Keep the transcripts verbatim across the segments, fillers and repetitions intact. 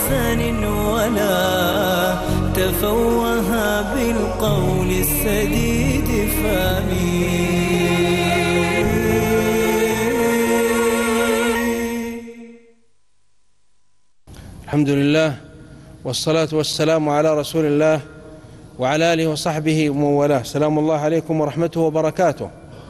أحزان ولا تفوه بالقول السديد فامي. الحمد لله والصلاة والسلام على رسول الله وعلى آله وصحبه ومن والاه. سلام الله عليكم ورحمته وبركاته.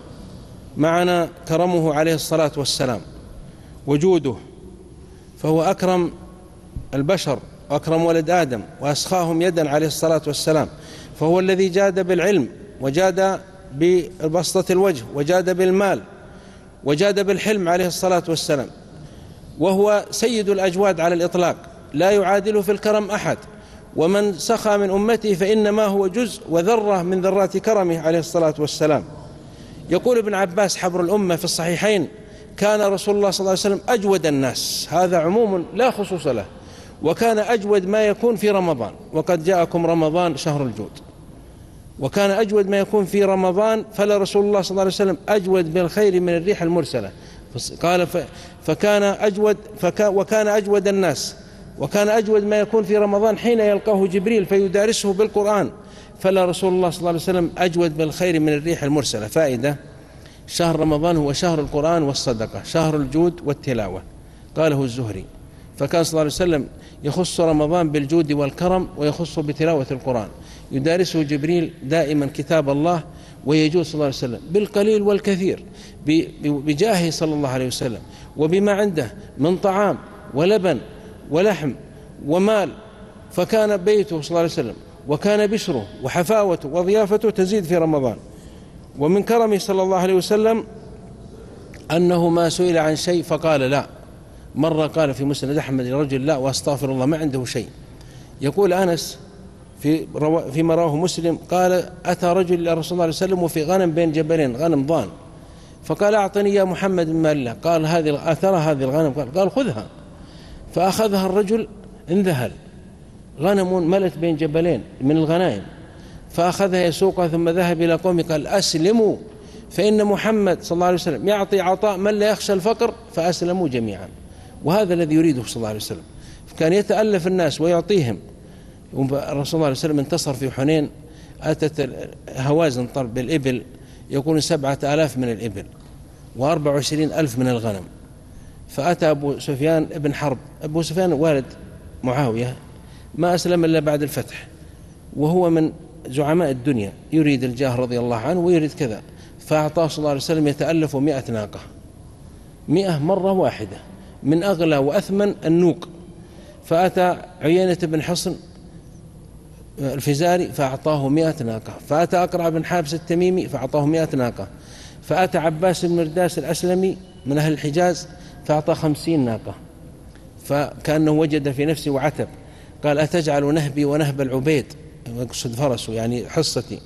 معنا كرمه عليه الصلاة والسلام وجوده، فهو أكرم البشر وأكرم ولد آدم وأسخاهم يدا عليه الصلاة والسلام، فهو الذي جاد بالعلم وجاد ببسطة الوجه وجاد بالمال وجاد بالحلم عليه الصلاة والسلام، وهو سيد الأجواد على الإطلاق، لا يعادله في الكرم أحد، ومن سخى من أمته فإنما هو جزء وذرة من ذرات كرمه عليه الصلاة والسلام. يقول ابن عباس حبر الأمة في الصحيحين: كان رسول الله صلى الله عليه وسلم أجود الناس، هذا عموم لا خصوص له، وكان أجود ما يكون في رمضان، وقد جاءكم رمضان شهر الجود، وكان أجود ما يكون في رمضان، فلا رسول الله صلى الله عليه وسلم أجود بالخير من الريح المرسلة. قال فكان أجود فكان وكان أجود الناس، وكان أجود ما يكون في رمضان حين يلقاه جبريل فيدارسه بالقرآن، فلا رسول الله صلى الله عليه وسلم أجود بالخير من الريح المرسلة. فائدة: شهر رمضان هو شهر القرآن والصدقة، شهر الجود والتلاوة، قاله الزهري. فكان صلى الله عليه وسلم يخص رمضان بالجود والكرم، ويخص بتلاوة القرآن، يدارسه جبريل دائما كتاب الله، ويجود صلى الله عليه وسلم بالقليل والكثير بجاهه صلى الله عليه وسلم، وبما عنده من طعام ولبن ولحم ومال. فكان بيته صلى الله عليه وسلم وكان بشره وحفاوته وضيافته تزيد في رمضان. ومن كرمه صلى الله عليه وسلم أنه ما سئل عن شيء فقال لا. مرة قال في مسند أحمد لرجل: لا واستغفر الله، ما عنده شيء. يقول أنس في فيما رواه مسلم قال: أتى رجل إلى رسول الله صلى الله عليه وسلم وفي غنم بين جبلين، غنم ضان، فقال: أعطني يا محمد من مال الله. قال: هذه أثر هذه الغنم؟ قال, قال خذها. فأخذها الرجل انذهل، غنم ملت بين جبلين من الغنائم، فأخذها يسوقها ثم ذهب إلى قومه قال: أسلموا فإن محمد صلى الله عليه وسلم يعطي عطاء من لا يخشى الفقر، فأسلموا جميعا. وهذا الذي يريده صلى الله عليه وسلم، كان يتألف الناس ويعطيهم. الرسول صلى الله عليه وسلم انتصر في حنين، أتت هوازن طرب بالإبل، يكون سبعة آلاف من الإبل وأربع وعشرين ألف من الغنم. فأتى أبو سفيان ابن حرب، أبو سفيان والد معاوية، ما أسلم إلا بعد الفتح، وهو من زعماء الدنيا، يريد الجاه رضي الله عنه ويريد كذا، فأعطاه صلى الله عليه وسلم يتألف مئة ناقة، مئة مرة واحدة من أغلى وأثمن النوق. فأتى عيينة بن حصن الفزاري فأعطاه مئة ناقة، فأتى أقرع بن حابس التميمي فأعطاه مئة ناقة، فأتى عباس بن مرداس الأسلمي من أهل الحجاز فأعطاه خمسين ناقة. فكأنه وجد في نفسه وعتب، قال: أتجعل نهبي ونهب العبيد، يقصد فرسه يعني حصتي،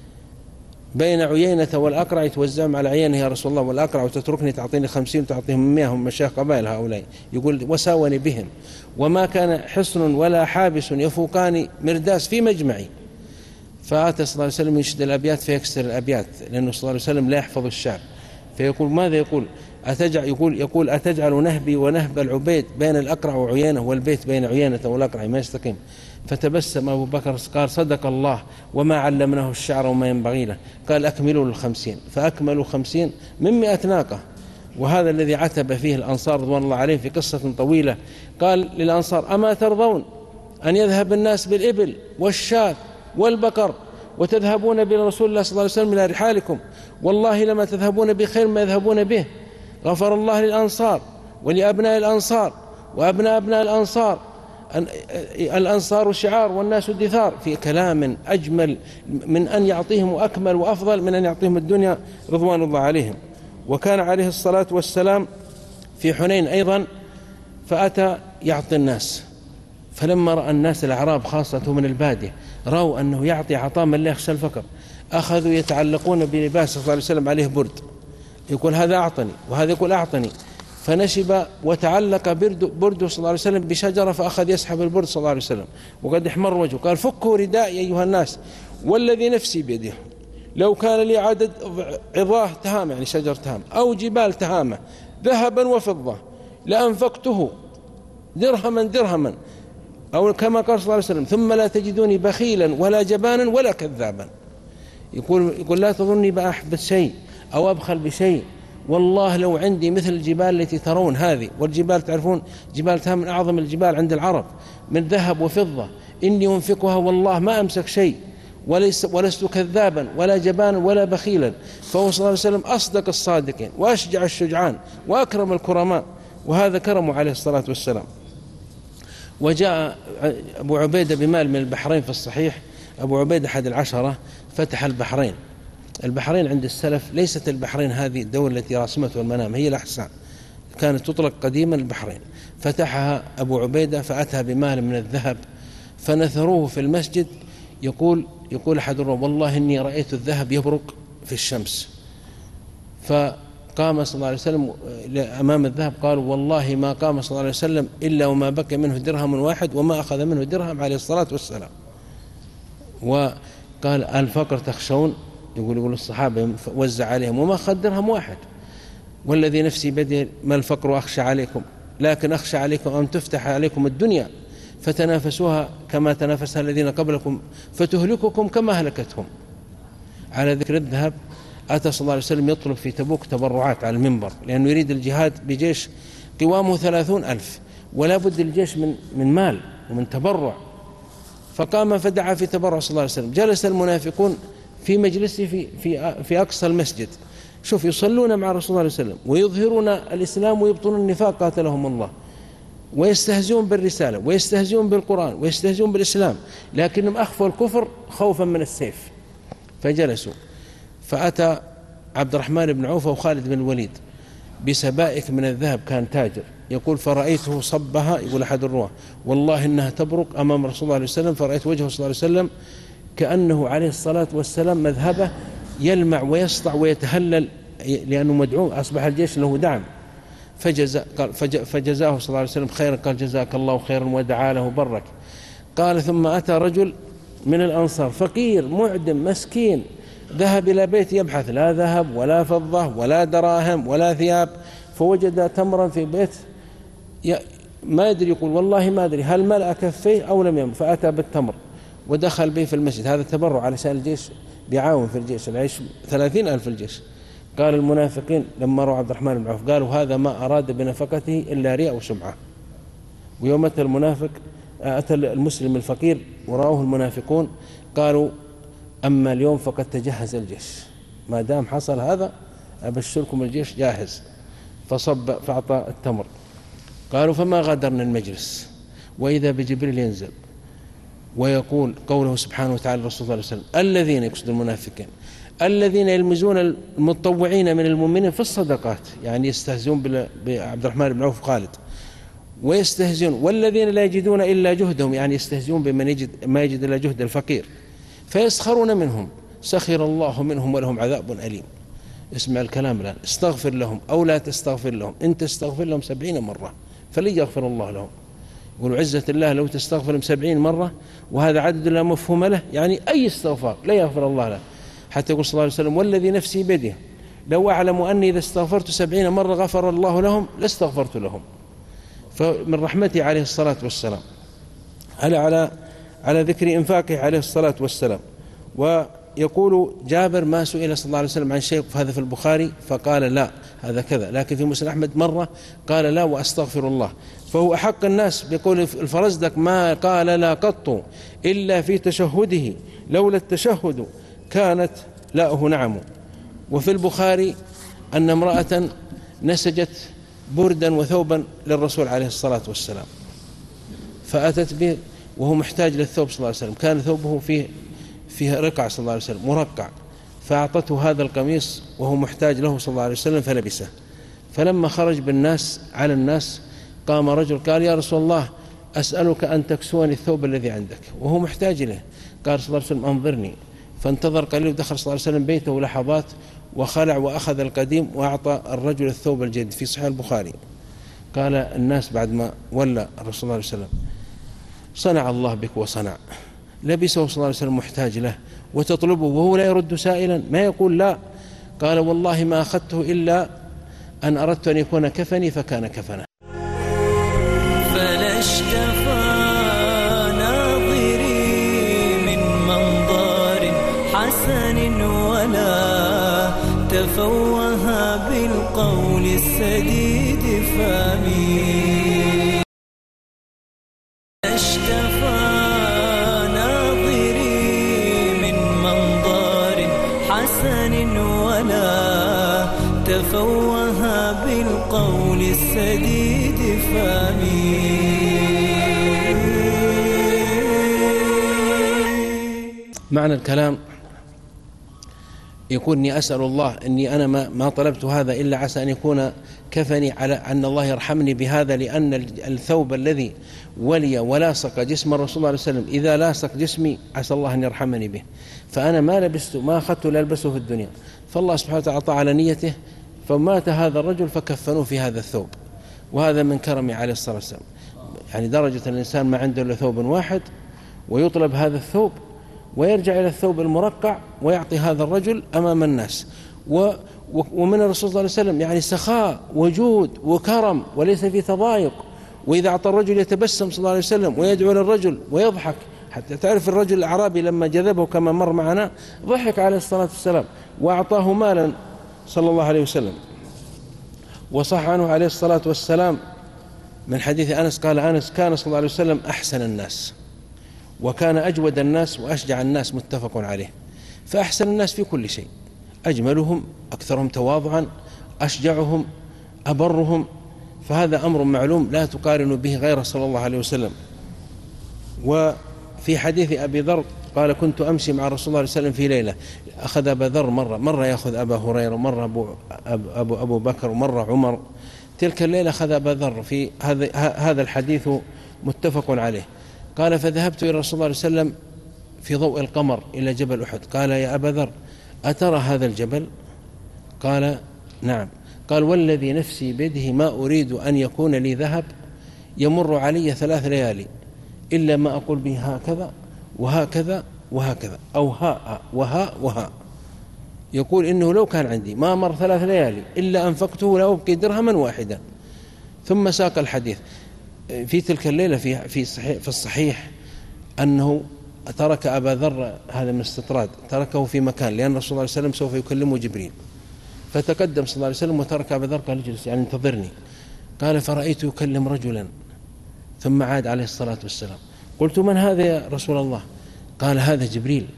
بين عيينة والأقرع، يتوزعهم على عيينة يا رسول الله والأقرع، وتتركني تعطيني خمسين وتعطيهم مئة، هم مشايخ قبائل هؤلاء. يقول: وساوني بهم، وما كان حصن ولا حابس يفوقان مرداس في مجمعي. فأتى صلى الله عليه وسلم يشد الأبيات فيكسر الأبيات، لأنه صلى الله عليه وسلم لا يحفظ الشعر، فيقول: ماذا يقول؟ أتجعل يقول يقول أتجعل نهبي ونهب العبيد بين الأقرع وعيينة، والبيت بين عيينة والأقرع، ما يستقيم. فتبسم أبو بكر قال: صدق الله، وما علمناه الشعر وما ينبغي له. قال: أكملوا الخمسين، فأكملوا خمسين من مئة ناقة. وهذا الذي عتب فيه الأنصار رضوان الله عليهم في قصة طويلة. قال للأنصار: أما ترضون أن يذهب الناس بالإبل والشاة والبقر وتذهبون برسول الله صلى الله عليه وسلم إلى رحالكم؟ والله لما تذهبون بخير ما يذهبون به. غفر الله للأنصار ولأبناء الأنصار وأبناء أبناء الأنصار، الأنصار شعار والناس دثار، في كلام أجمل من أن يعطيهم أكمل وأفضل من أن يعطيهم الدنيا رضوان الله عليهم. وكان عليه الصلاة والسلام في حنين أيضا، فأتى يعطي الناس، فلما رأى الناس الأعراب خاصة من البادية رأوا أنه يعطي عطاء من لا يخشى الفقر، أخذوا يتعلقون بلباس صلى الله عليه وسلم عليه برد، يقول: هذا أعطني، وهذا يقول: أعطني. فنشب وتعلق برده صلى الله عليه وسلم بشجرة، فأخذ يسحب البرد صلى الله عليه وسلم، وقد احمر وجهه، قال: فكوا ردائي أيها الناس، والذي نفسي بيده، لو كان لي عدد عظاه تهامة، يعني شجر تهامة، أو جبال تهامة ذهبا وفضة، لأنفقته درهما درهما أو كما قال صلى الله عليه وسلم: ثم لا تجدوني بخيلا ولا جبانا ولا كذابا. يقول يقول لا تظني بأحبث شيء أو أبخل بشيء، والله لو عندي مثل الجبال التي ترون هذه، والجبال تعرفون جبالتها من أعظم الجبال عند العرب من ذهب وفضة، إني أنفقها والله ما أمسك شيء، ولست, ولست كذابا ولا جبانا ولا بخيلا. فهو صلى الله عليه وسلم أصدق الصادقين وأشجع الشجعان وأكرم الكرماء، وهذا كرمه عليه الصلاة والسلام. وجاء أبو عبيدة بمال من البحرين في الصحيح. أبو عبيدة أحد العشرة فتح البحرين. البحرين عند السلف ليست البحرين هذه الدولة التي راسمته المنام، هي الأحساء، كانت تطلق قديما البحرين. فتحها أبو عبيدة فأتى بمال من الذهب فنثروه في المسجد. يقول يقول أحد الروم: والله إني رأيت الذهب يبرق في الشمس. فقام صلى الله عليه وسلم أمام الذهب، قالوا: والله ما قام صلى الله عليه وسلم إلا وما بقي منه درهم واحد وما أخذ منه درهم عليه الصلاة والسلام. وقال: الفقر تخشون؟ يقول يقول الصحابة وزع عليهم وما أخذ درهم واحد، والذي نفسي بيده ما الفقر أخشى عليكم، لكن أخشى عليكم أن تفتح عليكم الدنيا فتنافسوها كما تنافسها الذين قبلكم فتهلككم كما هلكتهم. على ذكر الذهب، أتى صلى الله عليه وسلم يطلب في تبوك تبرعات على المنبر، لأنه يريد الجهاد بجيش قوامه ثلاثون ألف، ولا بد الجيش من من مال ومن تبرع. فقام فدعا في تبرع صلى الله عليه وسلم. جلس المنافقون في مجلسه في في في أقصى المسجد، شوف، يصلون مع رسول الله صلى الله عليه وسلم ويظهرون الإسلام ويبطنون النفاق قاتلهم الله، ويستهزئون بالرسالة ويستهزئون بالقرآن ويستهزئون بالإسلام، لكنهم أخفوا الكفر خوفا من السيف. فجلسوا. فأتى عبد الرحمن بن عوف وخالد بن الوليد بسبائك من الذهب، كان تاجر. يقول: فرأيته صبها، يقول أحد الرواة: والله إنها تبرق أمام رسول الله عليه وسلم، فرأيت وجهه صلى الله عليه وسلم كأنه عليه الصلاة والسلام مذهبه يلمع ويسطع ويتهلل، لأنه مدعو، أصبح الجيش له دعم. فجزا قال فجزاه صلى الله عليه وسلم خيرا، قال: جزاك الله خيرا، ودعا له وبرك. قال: ثم أتى رجل من الأنصار فقير معدم مسكين، ذهب إلى بيت يبحث، لا ذهب ولا فضة ولا دراهم ولا ثياب، فوجد تمرا في بيت ما يدري، يقول: والله ما أدري هل ملأ كفيه أو لم يملأ. فأتى بالتمر ودخل به في المسجد. هذا تبرع علشان الجيش بيعاون في الجيش، العيش ثلاثين ألف الجيش. قال المنافقين لما رأوا عبد الرحمن بن عوف قالوا: هذا ما أراد بنفقته إلا رياء وسمعة. ويوم أتى المنافق أتى المسلم الفقير ورأوه المنافقون قالوا: أما اليوم فقد تجهز الجيش، ما دام حصل هذا أبشركم الجيش جاهز. فصب فأعطى التمر. قالوا: فما غادرنا المجلس وإذا بجبريل ينزل ويقول قوله سبحانه وتعالى الرسول صلى الله عليه وسلم: الذين، يقصد المنافقين، الذين يلمزون المتطوعين من المؤمنين في الصدقات، يعني يستهزئون بعبد الرحمن بن عوف خالد، ويستهزئون والذين لا يجدون إلا جهدهم، يعني يستهزئون بمن يجد ما يجد إلا جهد الفقير، فيسخرون منهم، سخر الله منهم ولهم عذاب أليم. اسمع الكلام الآن: استغفر لهم أو لا تستغفر لهم، إن تستغفر لهم سبعين مرة فلن يغفر الله لهم. يقولوا: عزة الله لو تستغفر لهم سبعين مرة، وهذا عدد لا مفهوم له، يعني أي استغفار لا يغفر الله له. حتى يقول صلى الله عليه وسلم: والذي نفسي بيده لو أعلم أني إذا استغفرت سبعين مرة غفر الله لهم لاستغفرت لهم. فمن رحمته عليه الصلاة والسلام على على على ذكر إنفاقه عليه الصلاة والسلام. ويقول جابر: ما سئل صلى الله عليه وسلم عن شيء، هذا في البخاري، فقال لا هذا كذا، لكن في مسلم أحمد مرة قال لا وأستغفر الله. فهو أحق الناس بقول الفرزدق: ما قال لا قط إلا في تشهده، لولا التشهد كانت لاؤه نعم. وفي البخاري أن امرأة نسجت بردا وثوبا للرسول عليه الصلاة والسلام، فأتت به وهو محتاج للثوب صلى الله عليه وسلم، كان ثوبه فيه فيه رقع صلى الله عليه وسلم مرقع، فأعطته هذا القميص وهو محتاج له صلى الله عليه وسلم فلبسه. فلما خرج بالناس على الناس قام رجل قال: يا رسول الله، أسألك أن تكسوني الثوب الذي عندك، وهو محتاج له. قال صلى الله عليه وسلم: أنظرني. فانتظر قليل ودخل صلى الله عليه وسلم بيته لحظات وخلع وأخذ القديم وأعطى الرجل الثوب الجديد في صحيح البخاري. قال الناس بعد ما ولى الرسول صلى الله عليه وسلم: صنع الله بك وصنع. لبسه صلى الله عليه وسلم محتاج له وتطلبه وهو لا يرد سائلا، ما يقول لا. قال: والله ما أخذته إلا أن أردت أن يكون كفني فكان كفنا. فلا اشتفى تفوه بالقول السديد فامي. اشتفى ناظري من منظر حسن ولا تفوه بالقول السديد فامي. معنى الكلام يقول إني أسأل الله أني أنا ما, ما طلبت هذا إلا عسى أن يكون كفني على أن الله يرحمني بهذا، لأن الثوب الذي ولي ولاصق جسم الرسول صلى الله عليه وسلم إذا لاصق جسمي عسى الله أن يرحمني به، فأنا ما لبست ما أخذت لألبسه في الدنيا، فالله سبحانه وتعالى أعطى على نيته فمات هذا الرجل فكفنوه في هذا الثوب. وهذا من كرمه عليه الصلاة والسلام، يعني درجة الإنسان ما عنده إلا ثوب واحد ويطلب هذا الثوب ويرجع إلى الثوب المرقع ويعطي هذا الرجل أمام الناس. و ومن الرسول صلى الله عليه وسلم يعني سخاء وجود وكرم وليس في تضايق. وإذا أعطى الرجل يتبسم صلى الله عليه وسلم ويدعو للرجل ويضحك، حتى تعرف الرجل الأعرابي لما جذبه كما مر معنا ضحك عليه الصلاة والسلام وأعطاه مالا صلى الله عليه وسلم. وصح عنه عليه الصلاة والسلام من حديث أنس قال أنس كان صلى الله عليه وسلم أحسن الناس وكان أجود الناس وأشجع الناس، متفق عليه. فأحسن الناس في كل شيء، أجملهم، أكثرهم تواضعا، أشجعهم، أبرهم، فهذا أمر معلوم لا تقارن به غيره صلى الله عليه وسلم. وفي حديث أبي ذر قال كنت أمشي مع رسول الله صلى الله عليه وسلم في ليلة، أخذ أبا ذر مرة مرة يأخذ أبا هريرة ومرة أبو, أبو, أبو بكر ومرة عمر. تلك الليلة أخذ أبا ذر في هذا هذا الحديث متفق عليه. قال فذهبت إلى رسول الله صلى الله عليه وسلم في ضوء القمر إلى جبل أحد، قال يا أبا ذر أترى هذا الجبل؟ قال نعم. قال والذي نفسي بيده ما أريد أن يكون لي ذهب يمر علي ثلاث ليالي إلا ما أقول به هكذا وهكذا وهكذا أو هاء وهاء وهاء. يقول إنه لو كان عندي ما مر ثلاث ليالي إلا أنفقته لا أبقي درهما واحدا. ثم ساق الحديث. في تلك الليلة في في الصحيح, في الصحيح أنه ترك أبا ذر، هذا من استطراد، تركه في مكان لأن رسول الله صلى الله عليه وسلم سوف يكلمه جبريل، فتقدم صلى الله عليه وسلم وترك أبا ذر قال اجلس يعني انتظرني. قال فرأيت يكلم رجلا ثم عاد عليه الصلاة والسلام. قلت من هذا يا رسول الله؟ قال هذا جبريل.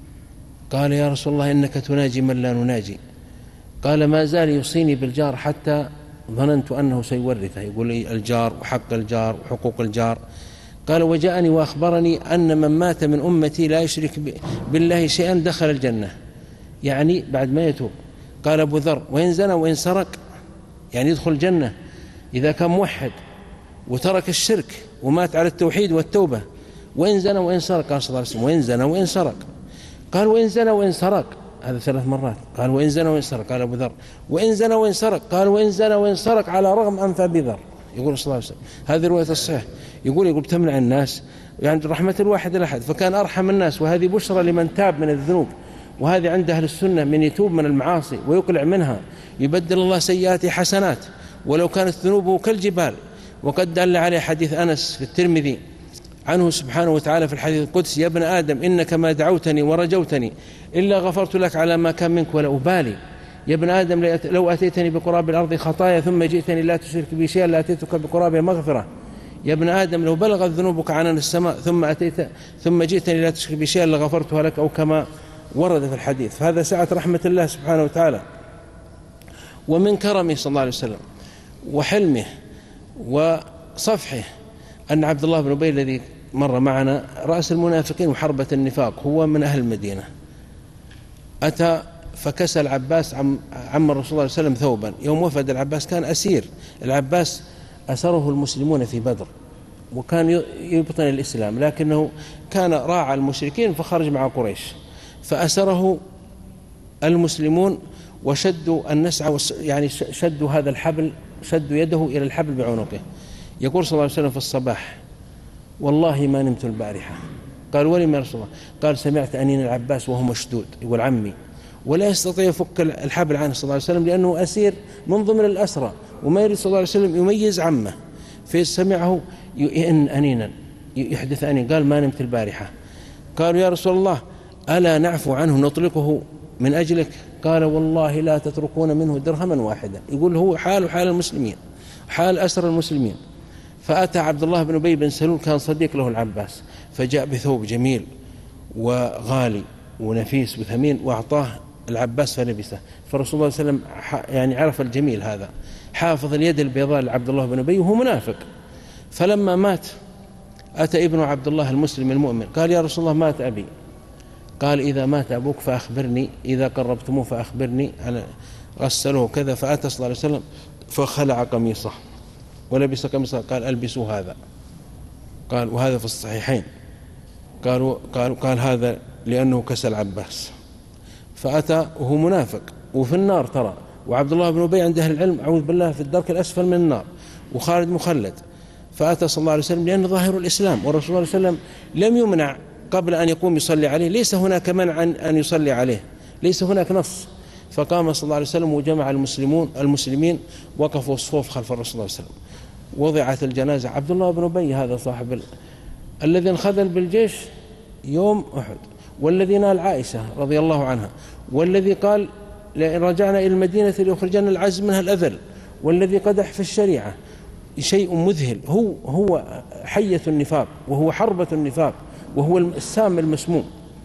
قال يا رسول الله إنك تناجي من لا نناجي. قال ما زال يوصيني بالجار حتى ظننت أنه سيورثه، يقول لي الجار وحق الجار وحقوق الجار. قال وجاءني وأخبرني أن من مات من أمتي لا يشرك بالله شيئا دخل الجنة، يعني بعد ما يتوب. قال أبو ذر وإن زنى وإن سرق، يعني يدخل الجنة إذا كان موحد وترك الشرك ومات على التوحيد والتوبة. وإن زنى وإن سرق، قال صلى الله عليه وسلم وإن زنى وإن سرق. قال وإن زنى وإن سرق، هذا ثلاث مرات. قال وإن زنى وإن سرق. قال أبو ذر وإن زنى وإن سرق. قال وإن زنى وإن سرق على رغم أنف أبي ذر. يقول صلى الله عليه وسلم هذه رواية الصحيح. يقول يقول تمنع الناس يعني رحمة الواحد الأحد، فكان أرحم الناس. وهذه بشرى لمن تاب من الذنوب، وهذه عند أهل السنة من يتوب من المعاصي ويقلع منها يبدل الله سيئاته حسنات ولو كانت ذنوبه كالجبال. وقد دل عليه حديث أنس في الترمذي عنه سبحانه وتعالى في الحديث القدسي يا ابن آدم إنك ما دعوتني ورجوتني إلا غفرت لك على ما كان منك ولا أبالي. يا ابن آدم لو أتيتني بقراب الأرض خطايا ثم جئتني لا تشرك بي شيئا لأتيتك بقراب مغفرة. يا ابن آدم لو بلغت ذنوبك عنان السماء ثم أتيت ثم جئتني لا تشرك بي شيئا لغفرتها لك، أو كما ورد في الحديث. فهذا سعة رحمة الله سبحانه وتعالى. ومن كرمه صلى الله عليه وسلم وحلمه وصفحه أن عبد الله بن أبي الذي مر معنا رأس المنافقين وحربة النفاق هو من أهل المدينة، أتى فكسى العباس عم, عم الرسول صلى الله عليه وسلم ثوبا. يوم وفد العباس كان أسير، العباس أسره المسلمون في بدر وكان يبطن الإسلام، لكنه كان راعى المشركين فخرج مع قريش، فأسره المسلمون وشدوا النسع، يعني شدوا هذا الحبل، شدوا يده إلى الحبل بعنقه. يقول صلى الله عليه وسلم في الصباح والله ما نمت البارحة. قال ولم يا رسول الله؟ قال سمعت أنين العباس وهو مشدود، يقول عمي، ولا يستطيع يفك الحبل عنه صلى الله عليه وسلم لأنه أسير من ضمن الأسرى، وما يريد صلى الله عليه وسلم يميز عمه، فسمعه يئن أنينا يحدث أنين. قال ما نمت البارحة. قالوا يا رسول الله ألا نعفو عنه نطلقه من أجلك؟ قال والله لا تتركون منه درهما واحدا. يقول هو حال حال المسلمين، حال أسر المسلمين. فأتى عبد الله بن أبي بن سلول، كان صديق له العباس، فجاء بثوب جميل وغالي ونفيس وثمين وأعطاه العباس فلبسه. فرسول الله صلى الله عليه وسلم يعني عرف الجميل هذا، حافظ اليد البيضاء لعبد الله بن أبي وهو منافق. فلما مات أتى ابن عبد الله المسلم المؤمن قال يا رسول الله مات أبي. قال إذا مات أبوك فأخبرني، إذا قربتموه فأخبرني. على غسله كذا. فأتى صلى الله عليه وسلم فخلع قميصه ولبس قميصه. قال ألبسوا هذا. قال وهذا في الصحيحين. قالوا قال, قال هذا لأنه كسى العباس. فأتى وهو منافق وفي النار ترى، وعبد الله بن أبي عند أهل العلم أعوذ بالله في الدرك الأسفل من النار، وخالد مخلد. فأتى صلى الله عليه وسلم لأنه ظاهر الإسلام، والرسول صلى الله عليه وسلم لم يمنع قبل أن يقوم يصلي عليه، ليس هناك منع أن يصلي عليه، ليس هناك نص. فقام صلى الله عليه وسلم وجمع المسلمون المسلمين وقفوا الصفوف خلف الرسول صلى الله عليه وسلم. وضعت الجنازة. عبد الله بن أبي هذا صاحب ال... الذي انخذل بالجيش يوم أحد، والذي نال عائشة رضي الله عنها، والذي قال لئن رجعنا إلى المدينة ليخرجن العز منها الأذل، والذي قدح في الشريعة. شيء مذهل. هو هو حية النفاق، وهو حربة النفاق، وهو السام المسموم.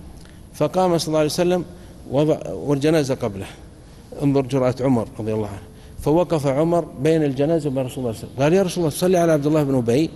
فقام صلى الله عليه وسلم وضع والجنازة قبله. انظر جرأة عمر رضي الله عنه. فوقف عمر بين الجنازة وبين رسول الله صلى الله عليه وسلم. قال يا رسول الله صلي على عبد الله بن أبي،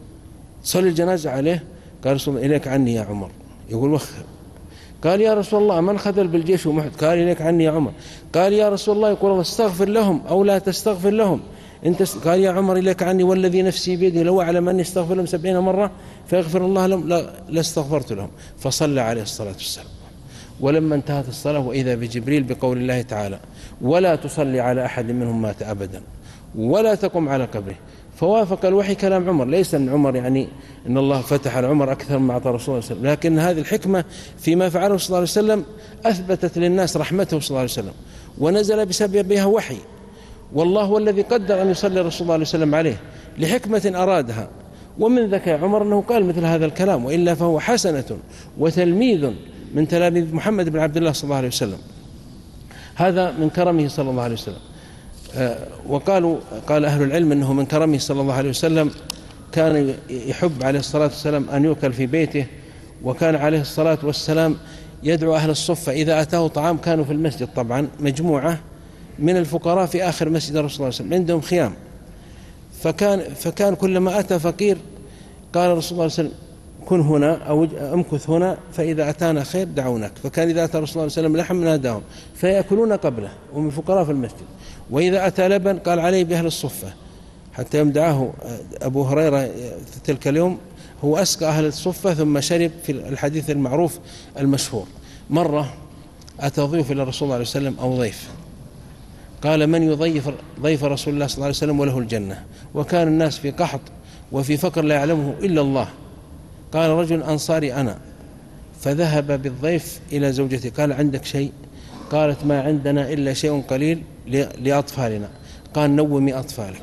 صلي الجنازة عليه. قال رسول الله إليك عني يا عمر. يقول وخر. قال يا رسول الله من خذل بالجيش ومحد؟ قال إليك عني يا عمر. قال يا رسول الله يقول الله استغفر لهم أو لا تستغفر لهم انت. قال يا عمر إليك عني والذي نفسي بيده لو أعلم أني استغفر لهم سبعين مرة فيغفر الله لهم لاستغفرت لهم. فصلى عليه الصلاة والسلام. ولما انتهت الصلاة وإذا بجبريل بقول الله تعالى ولا تصلي على أحد منهم مات أبدا ولا تقم على قبره. فوافق الوحي كلام عمر. ليس أن عمر يعني أن الله فتح على عمر أكثر مما أعطى رسول الله صلى الله عليه وسلم، لكن هذه الحكمة فيما فعله صلى الله عليه وسلم أثبتت للناس رحمته صلى الله عليه وسلم، ونزل بسببها وحي. والله هو الذي قدر أن يصلي رسول الله عليه وسلم عليه لحكمة أرادها. ومن ذكاء عمر أنه قال مثل هذا الكلام، وإلا فهو حسنة وتلميذ من تلاميذ محمد بن عبد الله صلى الله عليه وسلم. هذا من كرمه صلى الله عليه وسلم. وقالوا قال أهل العلم أنه من كرمه صلى الله عليه وسلم كان يحب عليه الصلاة والسلام أن يؤكل في بيته، وكان عليه الصلاة والسلام يدعو أهل الصفة إذا أتاه طعام. كانوا في المسجد طبعا مجموعة من الفقراء في آخر مسجد الرسول صلى الله عليه وسلم عندهم خيام. فكان فكان كلما أتى فقير قال الرسول صلى الله عليه وسلم كن هنا أو أمكث هنا فإذا أتانا خير دعوناك. فكان إذا أتى الرسول صلى الله عليه وسلم لحم ناداهم فيأكلون قبله ومن الفقراء في المسجد. وإذا أتى لبن قال عليه بأهل الصفة، حتى يمدعه أبو هريرة تلك اليوم هو أسقى أهل الصفة ثم شرب في الحديث المعروف المشهور. مرة أتى ضيف إلى الرسول صلى الله عليه وسلم أو ضيف، قال من يضيف ضيف رسول الله صلى الله عليه وسلم وله الجنة. وكان الناس في قحط وفي فقر لا يعلمه إلا الله. قال رجل أنصاري أنا، فذهب بالضيف إلى زوجته قال عندك شيء؟ قالت ما عندنا إلا شيء قليل لأطفالنا. قال نومي أطفالك.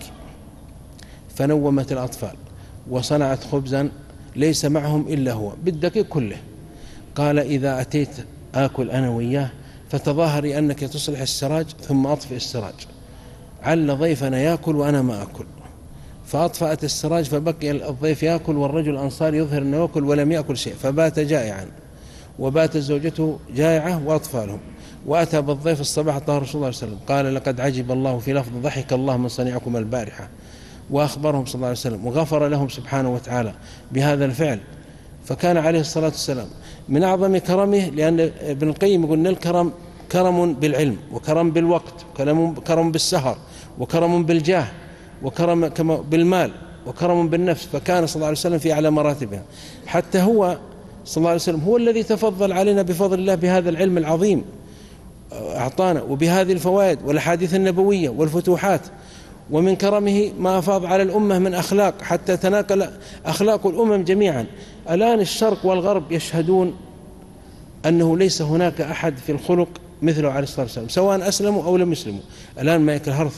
فنومت الأطفال وصنعت خبزا ليس معهم إلا هو بالدقيق كله. قال إذا أتيت آكل أنا وياه فتظاهري أنك تصلح السراج ثم أطفئ السراج، عل ضيفنا يأكل وأنا ما أكل. فأطفأت السراج فبقي الضيف يأكل والرجل الأنصار يظهر أنه يأكل ولم يأكل شيء، فبات جائعا وبات زوجته جائعة وأطفالهم. وأتى بالضيف الصباح طاهر رسول الله صلى الله عليه وسلم قال لقد عجب الله في لفظ ضحك الله من صنيعكم البارحة، وأخبرهم صلى الله عليه وسلم وغفر لهم سبحانه وتعالى بهذا الفعل. فكان عليه الصلاة والسلام من أعظم كرمه، لأن ابن القيم يقول الكرم كرم بالعلم وكرم بالوقت وكرم بالسهر وكرم بالجاه وكرم بالمال وكرم بالنفس. فكان صلى الله عليه وسلم في أعلى مراتبها. حتى هو صلى الله عليه وسلم هو الذي تفضل علينا بفضل الله بهذا العلم العظيم أعطانا، وبهذه الفوائد والأحاديث النبوية والفتوحات. ومن كرمه ما أفاض على الأمة من أخلاق حتى تناقل أخلاق الأمم جميعا. الآن الشرق والغرب يشهدون أنه ليس هناك أحد في الخلق مثله عليه الصلاة والسلام، سواء أسلموا أو لم يسلموا. الآن مايكل هارث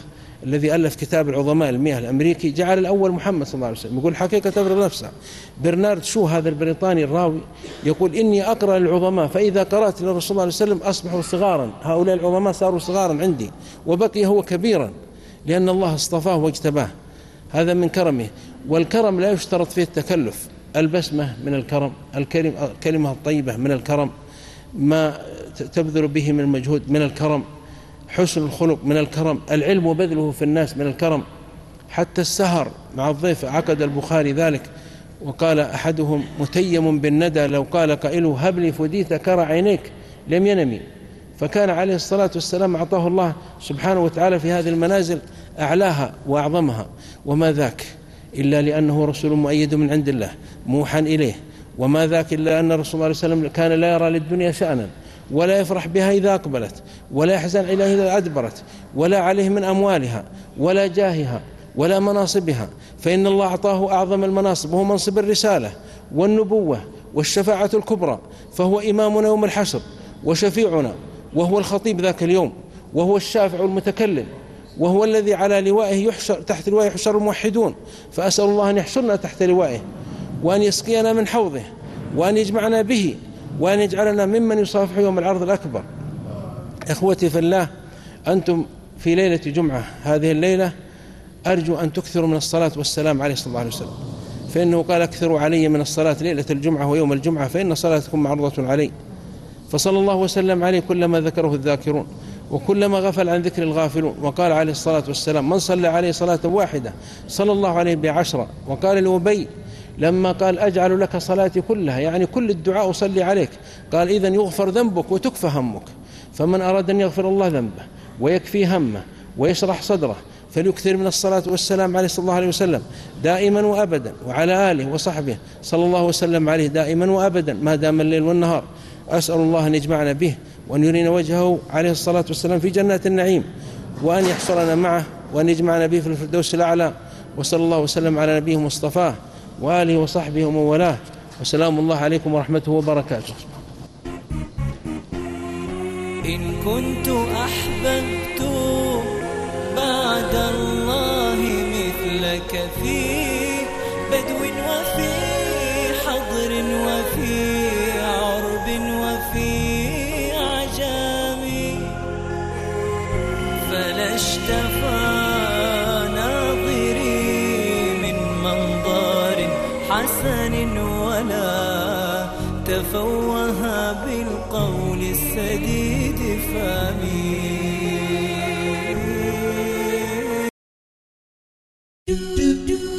الذي ألف كتاب العظماء المئة الأمريكي، جعل الأول محمد صلى الله عليه وسلم، يقول حقيقة تبرر نفسها. برنارد شو هذا البريطاني الراوي يقول إني أقرأ للعظماء فإذا قرأت للرسول صلى الله عليه وسلم أصبحوا صغارا، هؤلاء العظماء صاروا صغارا عندي وبقي هو كبيرا لأن الله اصطفاه واجتباه. هذا من كرمه، والكرم لا يشترط فيه التكلف. البسمة من الكرم، الكلمة الطيبة من الكرم، ما تبذل به من مجهود من الكرم، حسن الخلق من الكرم، العلم وبذله في الناس من الكرم. حتى السهر مع الضيف عقد البخاري ذلك، وقال أحدهم متيم بالندى لو قال قائله هب لي فديت كرى عينيك لم ينمي. فكان عليه الصلاة والسلام أعطاه الله سبحانه وتعالى في هذه المنازل أعلاها وأعظمها، وما ذاك إلا لأنه رسول مؤيد من عند الله موحى إليه، وما ذاك إلا أن الرسول صلى الله عليه وسلم كان لا يرى للدنيا شأنا، ولا يفرح بها إذا أقبلت، ولا يحزن إليها إذا أدبرت، ولا عليه من أموالها ولا جاهها ولا مناصبها، فإن الله أعطاه أعظم المناصب وهو منصب الرسالة والنبوة والشفاعة الكبرى، فهو إمامنا يوم الحشر وشفيعنا، وهو الخطيب ذاك اليوم، وهو الشافع المتكلم، وهو الذي على لوائه يحشر، تحت لوائه يحشر الموحدون. فأسأل الله أن يحشرنا تحت لوائه، وأن يسقينا من حوضه، وأن يجمعنا به، وأن يجعلنا ممن يصافح يوم العرض الأكبر. إخوتي في الله، أنتم في ليلة جمعة هذه الليلة أرجو أن تكثروا من الصلاة والسلام عليه صلى الله عليه وسلم، فإنه قال اكثروا علي من الصلاة ليلة الجمعة ويوم الجمعة فإن صلاتكم معروضة علي. فصلى الله وسلم عليه كلما ذكره الذاكرون وكلما غفل عن ذكر الغافلون. وقال عليه الصلاة والسلام من صلى عليه صلاة واحدة صلى الله عليه بعشرة. وقال لأبي لما قال أجعل لك صلاتي كلها، يعني كل الدعاء أصلي عليك، قال إذن يغفر ذنبك وتكفى همك. فمن أراد أن يغفر الله ذنبه ويكفي همه ويشرح صدره فليكثر من الصلاة والسلام عليه صلى الله عليه وسلم دائما وأبدا، وعلى آله وصحبه صلى الله وسلم عليه دائما وأبدا ما دام الليل والنهار. أسأل الله أن يجمعنا به وأن يرينا وجهه عليه الصلاة والسلام في جنات النعيم، وأن يحشرنا معه، وأن يجمعنا به في الفردوس الأعلى. وصلى الله وسلم على نبيه مصطفاه وآله وصحبه ومن والاه، وسلام الله عليكم ورحمته وبركاته. إن كنت أحببت بعد الله مثلك في بدو وفي حضر وفي عرب وفي عجام، فلا اشتفى ناظري من منظر حسن ولا تفوه بالقول السديد فامي.